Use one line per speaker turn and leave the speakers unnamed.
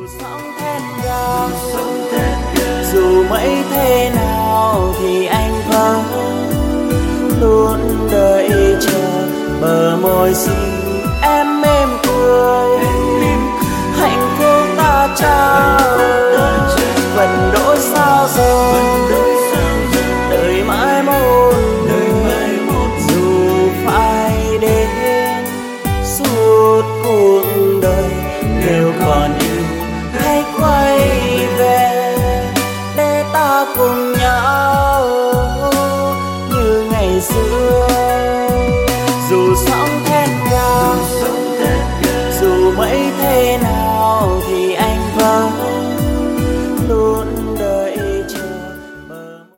sóng thét gào, dù mấy thế nào thì anh vẫn luôn đợi chờ. Bờ môi xinh em mềm cười, hạnh phúc ta trao vẫn đỗ sao rồi, đợi mãi một dù phải đến suốt cuộc đời. Nếu còn yêu hãy quay về để ta cùng nhau như ngày xưa.